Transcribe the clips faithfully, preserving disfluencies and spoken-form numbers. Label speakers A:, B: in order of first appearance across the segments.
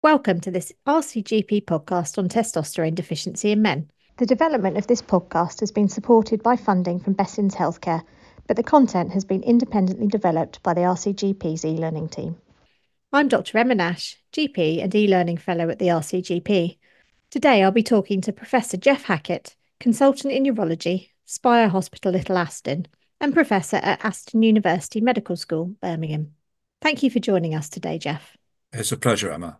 A: Welcome to this R C G P podcast on testosterone deficiency in men. The development of this podcast has been supported by funding from Bessins Healthcare, but the content has been independently developed by the R C G P's e-learning team. I'm Doctor Emma Nash, G P and e-learning fellow at the R C G P. Today I'll be talking to Professor Jeff Hackett, consultant in urology, Spire Hospital Little Aston, and Professor at Aston University Medical School, Birmingham. Thank you for joining us today, Jeff.
B: It's a pleasure, Emma.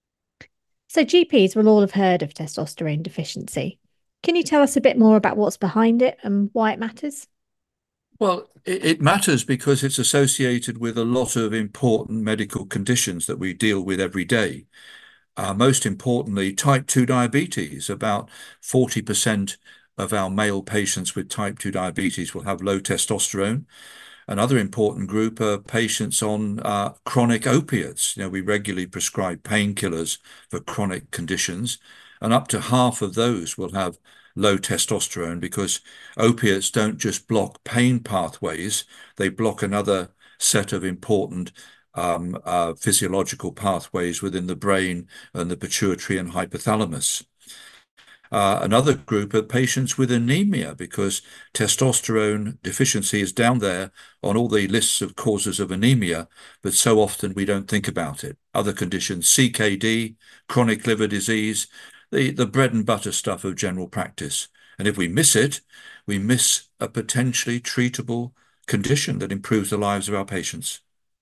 A: So G Ps will all have heard of testosterone deficiency. Can you tell us a bit more about what's behind it and why it matters?
B: Well, it, it matters because it's associated with a lot of important medical conditions that we deal with every day. Uh, most importantly, type two diabetes. About forty percent of our male patients with type two diabetes will have low testosterone. Another important group are patients on uh, chronic opiates. You know, we regularly prescribe painkillers for chronic conditions, and up to half of those will have low testosterone because opiates don't just block pain pathways, they block another set of important um, uh, physiological pathways within the brain and the pituitary and hypothalamus. Uh, another group are patients with anemia because testosterone deficiency is down there on all the lists of causes of anemia, but so often we don't think about it. Other conditions, C K D, chronic liver disease, the, the bread and butter stuff of general practice. And if we miss it, we miss a potentially treatable condition that improves the lives of our patients.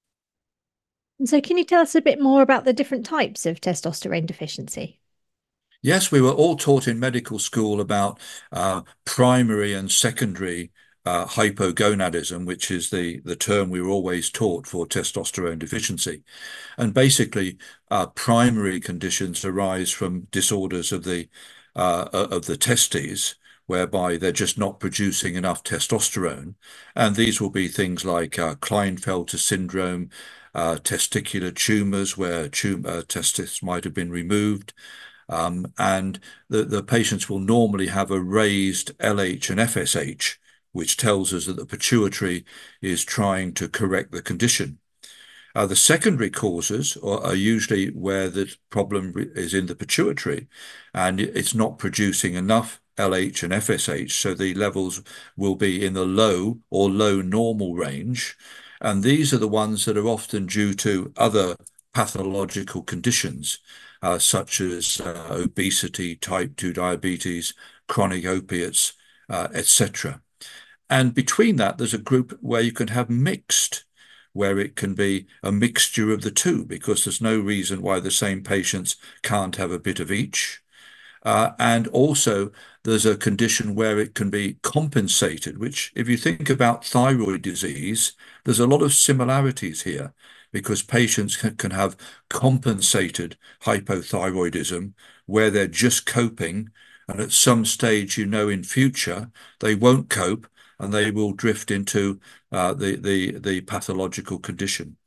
A: And so, can you tell us a bit more about the different types of testosterone deficiency?
B: Yes, we were all taught in medical school about uh, primary and secondary uh, hypogonadism, which is the, the term we were always taught for testosterone deficiency. And basically, uh, primary conditions arise from disorders of the uh, of the testes, whereby they're just not producing enough testosterone. And these will be things like uh, Klinefelter syndrome, uh, testicular tumors, where tum uh, testis might have been removed. Um, and the, the patients will normally have a raised L H and F S H, which tells us that the pituitary is trying to correct the condition. Uh, the secondary causes are, are usually where the problem is in the pituitary and it's not producing enough L H and F S H, so the levels will be in the low or low normal range. And these are the ones that are often due to other pathological conditions, uh, such as uh, obesity, type two diabetes, chronic opiates, uh, et cetera. And between that, there's a group where you can have mixed, where it can be a mixture of the two, because there's no reason why the same patients can't have a bit of each. Uh, and also, there's a condition where it can be compensated, which, if you think about thyroid disease, there's a lot of similarities here because patients can, can have compensated hypothyroidism where they're just coping. And at some stage, you know, in future, they won't cope and they will drift into uh, the, the, the pathological condition.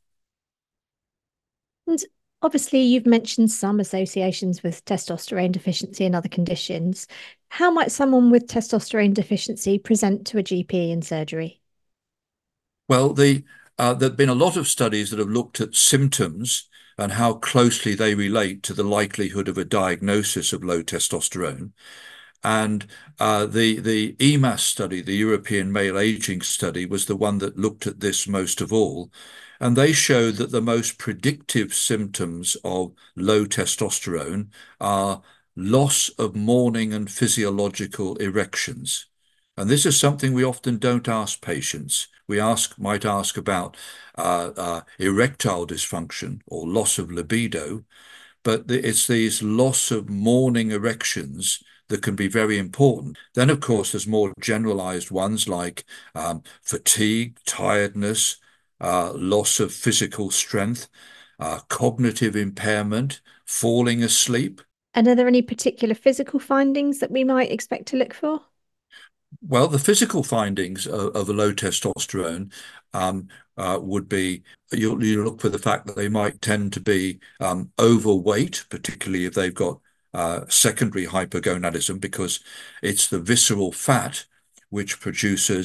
A: And obviously, you've mentioned some associations with testosterone deficiency and other conditions. How might someone with testosterone deficiency present to a G P in surgery?
B: Well, the uh, there have been a lot of studies that have looked at symptoms and how closely they relate to the likelihood of a diagnosis of low testosterone. And uh, the the E M A S study, the European Male Aging Study, was the one that looked at this most of all. And they showed that the most predictive symptoms of low testosterone are loss of morning and physiological erections. And this is something we often don't ask patients. We ask, might ask about uh, uh, erectile dysfunction or loss of libido, but it's these loss of morning erections that can be very important. Then, of course, there's more generalized ones like um, fatigue, tiredness, uh, loss of physical strength, uh, cognitive impairment, falling asleep.
A: And are there any particular physical findings that we might expect to look for?
B: Well, the physical findings of, of a low testosterone um, uh, would be you, you look for the fact that they might tend to be um, overweight, particularly if they've got uh, secondary hypergonadism, because it's the visceral fat which produces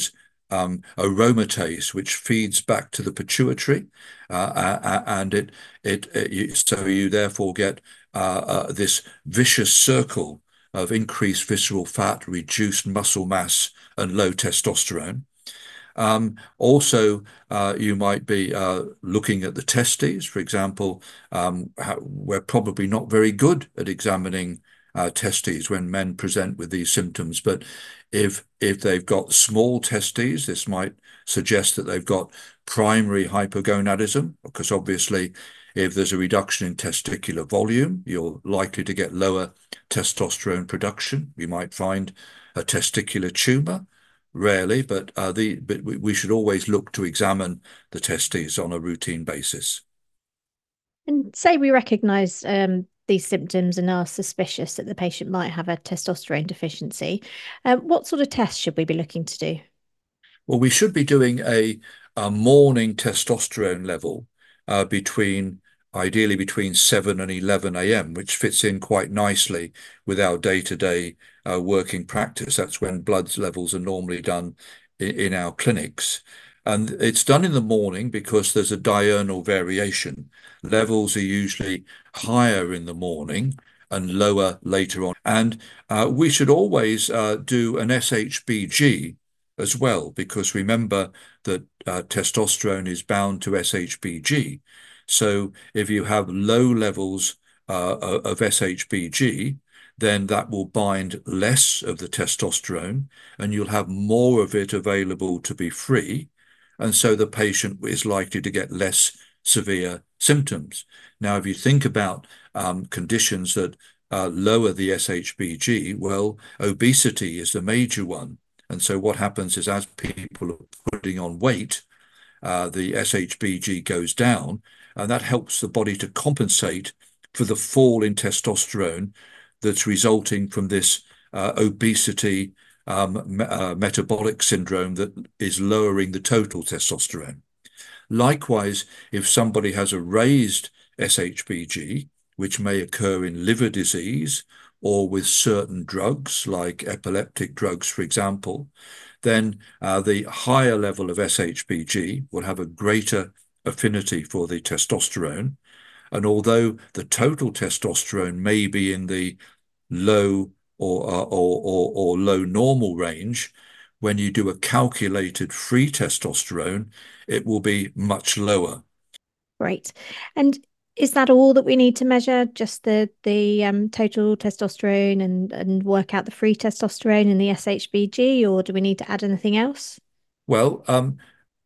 B: um, aromatase, which feeds back to the pituitary, uh, uh, and it, it, it you, so you therefore get uh, uh, this vicious circle of increased visceral fat, reduced muscle mass, and low testosterone. Um, also, uh, you might be uh, looking at the testes, for example. Um, how, we're probably not very good at examining uh, testes when men present with these symptoms, but if if they've got small testes, this might suggest that they've got primary hypogonadism, because obviously, if there's a reduction in testicular volume, you're likely to get lower testosterone production. You might find a testicular tumor. Rarely, but uh, the but we, we should always look to examine the testes on a routine basis.
A: And say we recognise um, these symptoms and are suspicious that the patient might have a testosterone deficiency. Um, what sort of tests should we be looking to do?
B: Well, we should be doing a, a morning testosterone level uh, between, ideally between seven and eleven a m, which fits in quite nicely with our day-to-day uh, working practice. That's when blood levels are normally done in, in our clinics. And it's done in the morning because there's a diurnal variation. Levels are usually higher in the morning and lower later on. And uh, we should always uh, do an S H B G as well, because remember that uh, testosterone is bound to S H B G. So if you have low levels uh, of S H B G, then that will bind less of the testosterone and you'll have more of it available to be free. And so the patient is likely to get less severe symptoms. Now, if you think about um, conditions that uh, lower the S H B G, well, obesity is the major one. And so what happens is as people are putting on weight, uh, the S H B G goes down, and that helps the body to compensate for the fall in testosterone that's resulting from this uh, obesity um, me uh, metabolic syndrome that is lowering the total testosterone. Likewise, if somebody has a raised S H B G, which may occur in liver disease or with certain drugs, like epileptic drugs, for example, then uh, the higher level of S H B G will have a greater affinity for the testosterone. And although the total testosterone may be in the low or, uh, or, or, or low normal range, when you do a calculated free testosterone, it will be much lower.
A: Great. And is that all that we need to measure? Just the the um, total testosterone and and work out the free testosterone and the S H B G, or do we need to add anything else?
B: Well, um,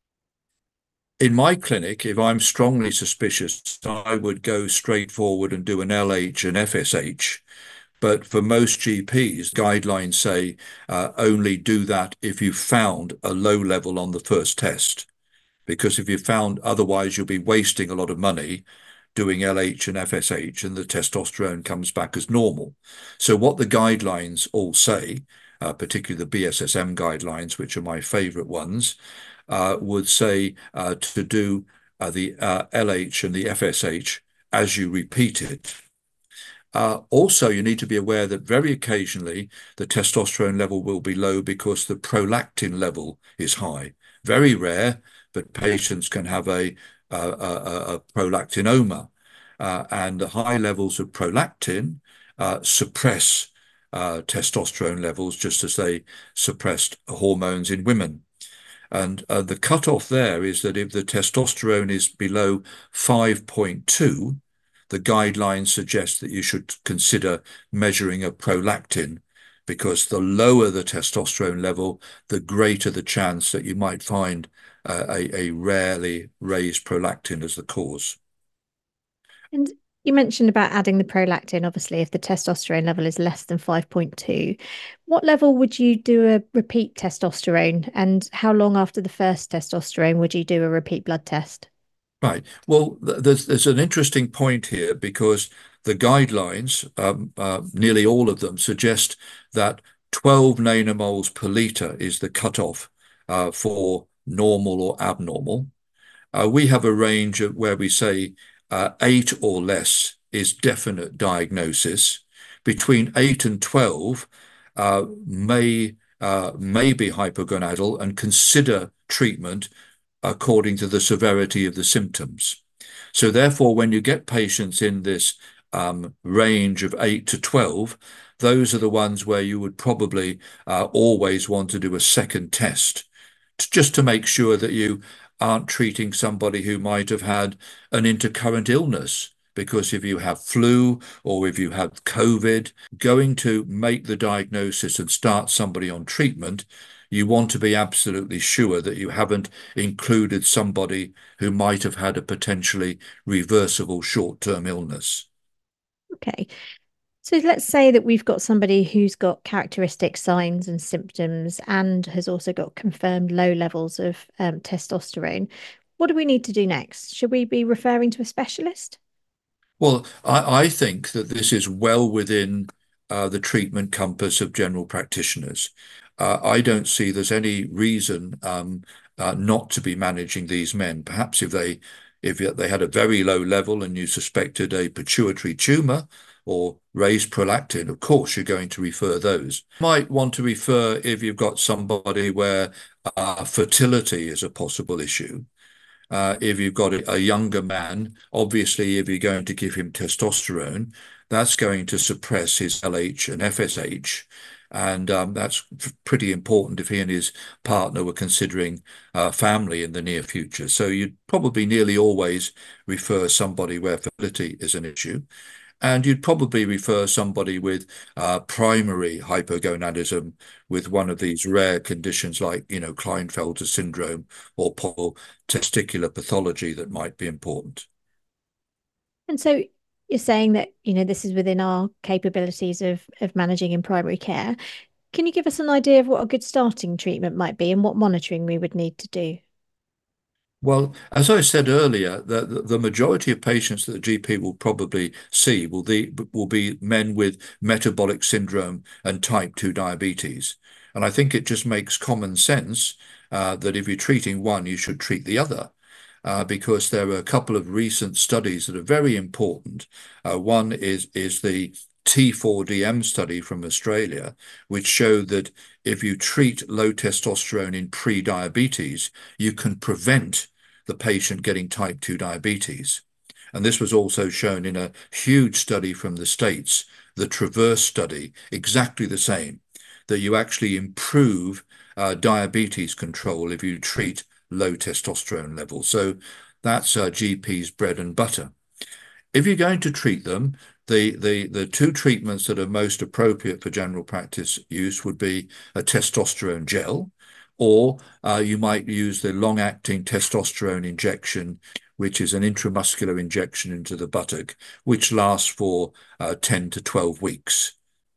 B: in my clinic, if I'm strongly suspicious, I would go straight forward and do an L H and F S H. But for most G Ps, guidelines say uh, only do that if you found a low level on the first test. Because if you found otherwise, you'll be wasting a lot of money doing L H and F S H, and the testosterone comes back as normal. So what the guidelines all say, uh, particularly the B S S M guidelines, which are my favorite ones, uh, would say uh, to do uh, the uh, L H and the F S H as you repeat it. Uh, also, you need to be aware that very occasionally the testosterone level will be low because the prolactin level is high. Very rare, but patients can have a, a, a, a prolactinoma. Uh, and the high levels of prolactin uh, suppress uh, testosterone levels just as they suppressed hormones in women. And uh, the cutoff there is that if the testosterone is below five point two, the guidelines suggest that you should consider measuring a prolactin, because the lower the testosterone level, the greater the chance that you might find uh, a, a rarely raised prolactin as the cause.
A: And you mentioned about adding the prolactin, obviously, if the testosterone level is less than five point two. What level would you do a repeat testosterone? And how long after the first testosterone would you do a repeat blood test?
B: Right. Well, there's there's an interesting point here because the guidelines, um, uh, nearly all of them, suggest that twelve nanomoles per liter is the cutoff uh, for normal or abnormal. Uh, we have a range of where we say uh, eight or less is definite diagnosis. Between eight and twelve uh, may uh, may be hypogonadal and consider treatment according to the severity of the symptoms. So therefore, when you get patients in this um, range of eight to twelve, those are the ones where you would probably uh, always want to do a second test just to make sure that you aren't treating somebody who might have had an intercurrent illness. Because if you have flu or if you have COVID, going to make the diagnosis and start somebody on treatment, you want to be absolutely sure that you haven't included somebody who might have had a potentially reversible short-term illness.
A: Okay. So let's say that we've got somebody who's got characteristic signs and symptoms and has also got confirmed low levels of um, testosterone. What do we need to do next? Should we be referring to a specialist?
B: Well, I, I think that this is well within uh, the treatment compass of general practitioners. Uh, I don't see there's any reason um, uh, not to be managing these men. Perhaps if they if they had a very low level and you suspected a pituitary tumor or raised prolactin, of course you're going to refer those. You might want to refer if you've got somebody where uh, fertility is a possible issue. Uh, if you've got a, a younger man, obviously, if you're going to give him testosterone, that's going to suppress his L H and F S H. And um, that's pretty important if he and his partner were considering uh, family in the near future. So you'd probably nearly always refer somebody where fertility is an issue. And you'd probably refer somebody with uh, primary hypogonadism with one of these rare conditions like, you know, Klinefelter syndrome or testicular pathology that might be important.
A: And so you're saying that, you know, this is within our capabilities of of managing in primary care. Can you give us an idea of what a good starting treatment might be and what monitoring we would need to do?
B: Well, as I said earlier, the, the majority of patients that the G P will probably see will, the, will be men with metabolic syndrome and type two diabetes. And I think it just makes common sense uh, that if you're treating one, you should treat the other. Uh, because there are a couple of recent studies that are very important. Uh, one is, is the T four D M study from Australia, which showed that if you treat low testosterone in pre-diabetes, you can prevent the patient getting type two diabetes. And this was also shown in a huge study from the States, the TRAVERSE study, exactly the same, that you actually improve uh, diabetes control if you treat low testosterone levels. So that's uh, G P's bread and butter. If you're going to treat them, the, the, the two treatments that are most appropriate for general practice use would be a testosterone gel, or uh, you might use the long-acting testosterone injection, which is an intramuscular injection into the buttock, which lasts for uh, ten to twelve weeks.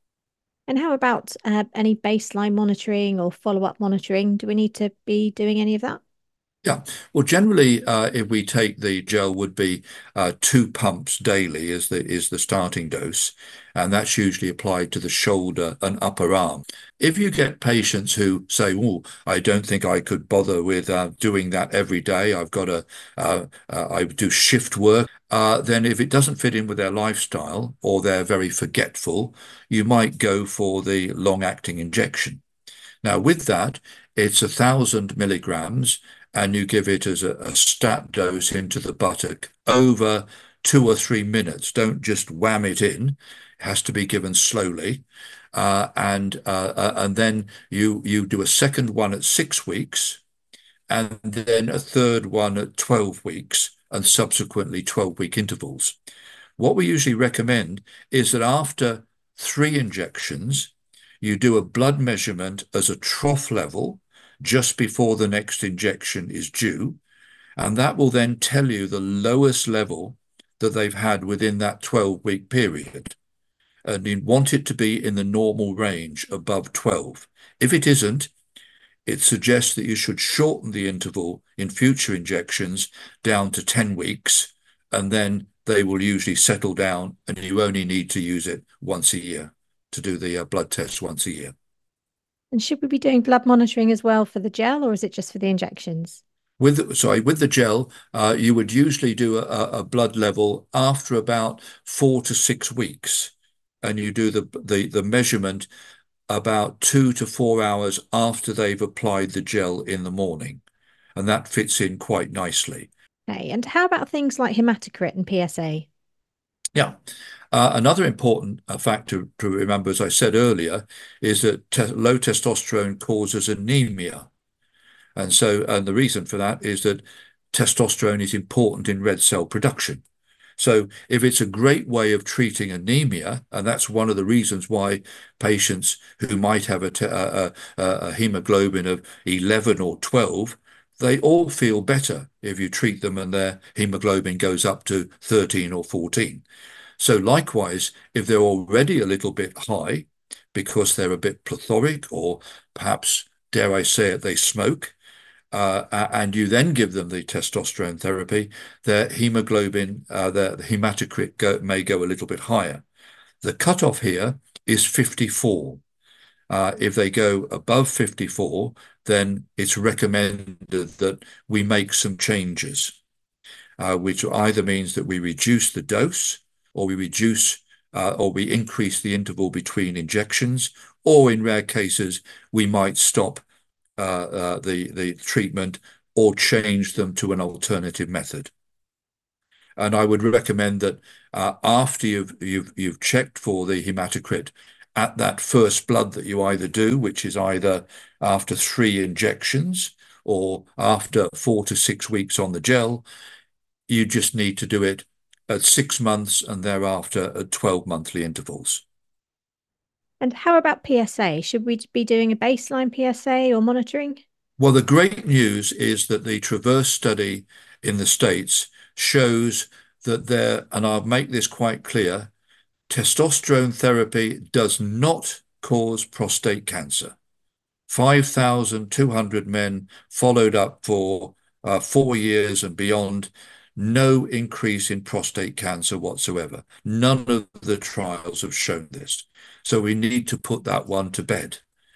A: And how about uh, any baseline monitoring or follow-up monitoring? Do we need to be doing any of that?
B: Yeah, well, generally, uh, if we take the gel, would be uh, two pumps daily is the is the starting dose, and that's usually applied to the shoulder and upper arm. If you get patients who say, "Oh, I don't think I could bother with uh, doing that every day. I've got a, uh, uh, I do shift work." Uh, then, if it doesn't fit in with their lifestyle or they're very forgetful, you might go for the long-acting injection. Now, with that, it's a thousand milligrams, and you give it as a, a stat dose into the buttock over two or three minutes. Don't just wham it in. It has to be given slowly. Uh, and uh, uh, and then you you do a second one at six weeks, and then a third one at twelve weeks, and subsequently twelve week intervals. What we usually recommend is that after three injections, you do a blood measurement as a trough level just before the next injection is due, and that will then tell you the lowest level that they've had within that twelve week period. And you want it to be in the normal range above twelve. If it isn't, it suggests that you should shorten the interval in future injections down to ten weeks, and then they will usually settle down and you only need to use it once a year to do the uh, blood test once a year.
A: And should we be doing blood monitoring as well for the gel, or is it just for the injections?
B: With sorry, with the gel, uh, you would usually do a, a blood level after about four to six weeks, and you do the the, the measurement about two to four hours after they've applied the gel in the morning. And that fits in quite nicely.
A: Okay, and how about things like hematocrit and P S A?
B: Yeah. Uh, another important uh, factor to remember, as I said earlier, is that te low testosterone causes anemia. And so, and the reason for that is that testosterone is important in red cell production. So if it's a great way of treating anemia, and that's one of the reasons why patients who might have a, a, a, a hemoglobin of eleven or twelve, they all feel better if you treat them and their hemoglobin goes up to thirteen or fourteen. So likewise, if they're already a little bit high because they're a bit plethoric or perhaps, dare I say it, they smoke, uh, and you then give them the testosterone therapy, their hemoglobin, uh, their hematocrit go, may go a little bit higher. The cutoff here is fifty-four. Uh, if they go above fifty-four, then it's recommended that we make some changes, uh, which either means that we reduce the dose or we reduce uh, or we increase the interval between injections, or in rare cases, we might stop uh, uh, the, the treatment or change them to an alternative method. And I would recommend that uh, after you've, you've, you've checked for the hematocrit at that first blood that you either do, which is either after three injections or after four to six weeks on the gel, you just need to do it at six months and thereafter at twelve monthly intervals.
A: And how about P S A? Should we be doing a baseline P S A or monitoring?
B: Well, the great news is that the TRAVERSE study in the States shows that there, and I'll make this quite clear, testosterone therapy does not cause prostate cancer. five thousand two hundred men followed up for uh, four years and beyond, no increase in prostate cancer whatsoever. None of the trials have shown this. So we need to put that one to bed.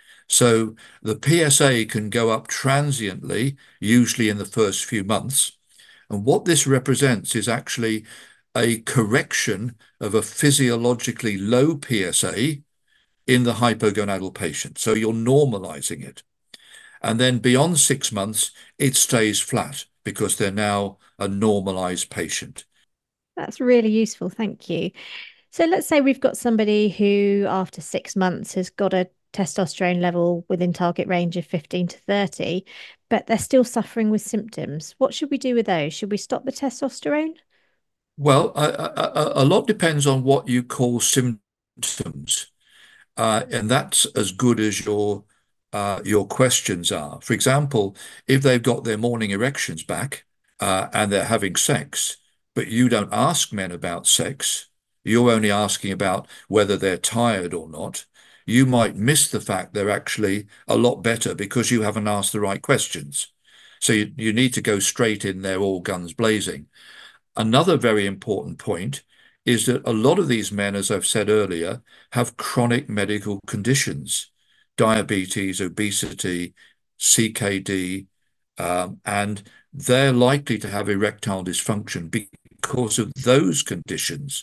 B: So the P S A can go up transiently, usually in the first few months. And what this represents is actually a correction of a physiologically low P S A in the hypogonadal patient. So you're normalizing it. And then beyond six months, it stays flat because they're now a normalized patient.
A: That's really useful. Thank you. So let's say we've got somebody who, after six months, has got a testosterone level within target range of fifteen to thirty, but they're still suffering with symptoms. What should we do with those? Should we stop the testosterone?
B: Well, a, a, a lot depends on what you call symptoms. Uh, and that's as good as your uh, your questions are. For example, if they've got their morning erections back uh, and they're having sex, but you don't ask men about sex, you're only asking about whether they're tired or not, you might miss the fact they're actually a lot better because you haven't asked the right questions. So you, you need to go straight in there, all guns blazing. Another very important point is that a lot of these men, as I've said earlier, have chronic medical conditions, diabetes, obesity, C K D, um, and they're likely to have erectile dysfunction because of those conditions,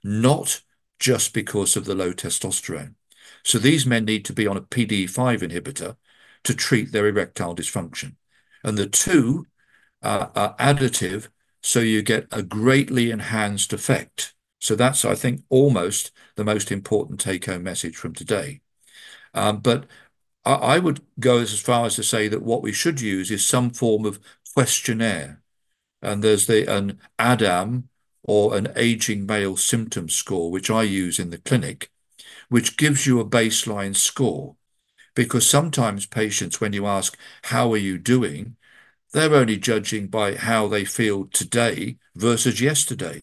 B: not just because of the low testosterone. So these men need to be on a P D E five inhibitor to treat their erectile dysfunction. And the two uh, are additive, so you get a greatly enhanced effect. So that's, I think, almost the most important take-home message from today. Um, but I, I would go as far as to say that what we should use is some form of questionnaire. And there's the an ADAM or an aging male symptom score, which I use in the clinic, which gives you a baseline score. Because sometimes patients, when you ask, how are you doing? They're only judging by how they feel today versus yesterday.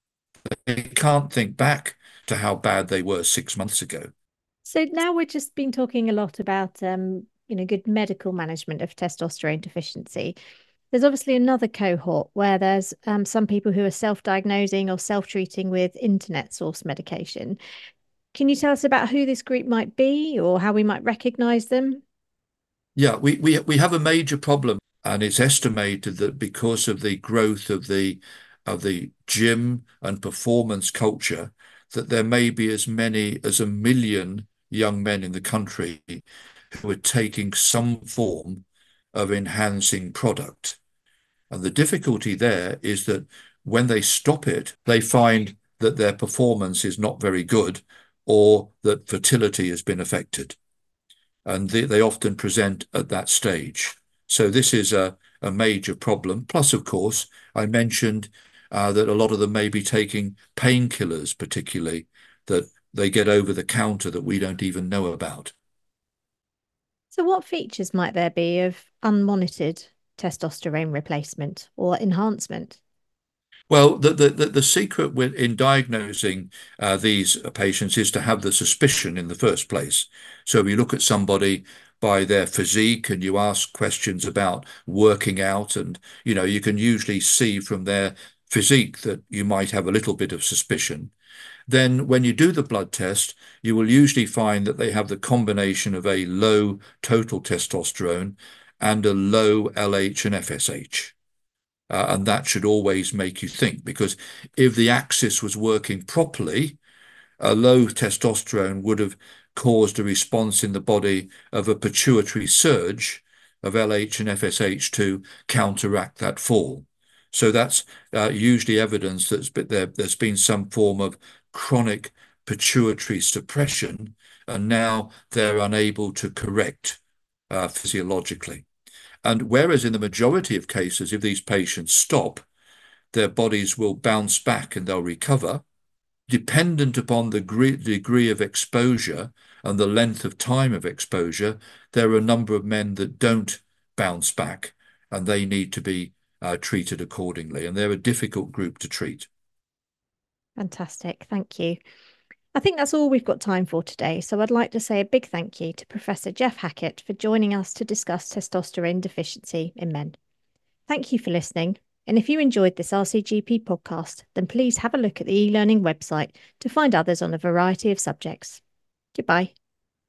B: They can't think back to how bad they were six months ago.
A: So now we've just been talking a lot about um, you know, good medical management of testosterone deficiency. There's obviously another cohort where there's um, some people who are self-diagnosing or self-treating with internet source medication. Can you tell us about who this group might be or how we might recognize them?
B: Yeah, we, we, we have a major problem, and it's estimated that because of the growth of the of the gym and performance culture, that there may be as many as a million young men in the country who are taking some form of enhancing product. And the difficulty there is that when they stop it, they find that their performance is not very good or that fertility has been affected. And they, they often present at that stage. So this is a, a major problem. Plus, of course, I mentioned uh, that a lot of them may be taking painkillers, particularly that they get over the counter that we don't even know about.
A: So, what features might there be of unmonitored testosterone replacement or enhancement?
B: Well, the, the, the, the secret with, in diagnosing uh, these patients is to have the suspicion in the first place. So we look at somebody by their physique and you ask questions about working out, and you know, you can usually see from their physique that you might have a little bit of suspicion. Then when you do the blood test, you will usually find that they have the combination of a low total testosterone and a low L H and F S H. Uh, and that should always make you think, because if the axis was working properly, a low testosterone would have caused a response in the body of a pituitary surge of L H and F S H to counteract that fall. So that's uh, usually evidence that there, there's been some form of chronic pituitary suppression, and now they're unable to correct uh, physiologically. And whereas in the majority of cases, if these patients stop, their bodies will bounce back and they'll recover, dependent upon the degree of exposure and the length of time of exposure, there are a number of men that don't bounce back and they need to be uh, treated accordingly. And they're a difficult group to treat.
A: Fantastic. Thank you. I think that's all we've got time for today. So I'd like to say a big thank you to Professor Jeff Hackett for joining us to discuss testosterone deficiency in men. Thank you for listening. And if you enjoyed this R C G P podcast, then please have a look at the e-learning website to find others on a variety of subjects. Goodbye.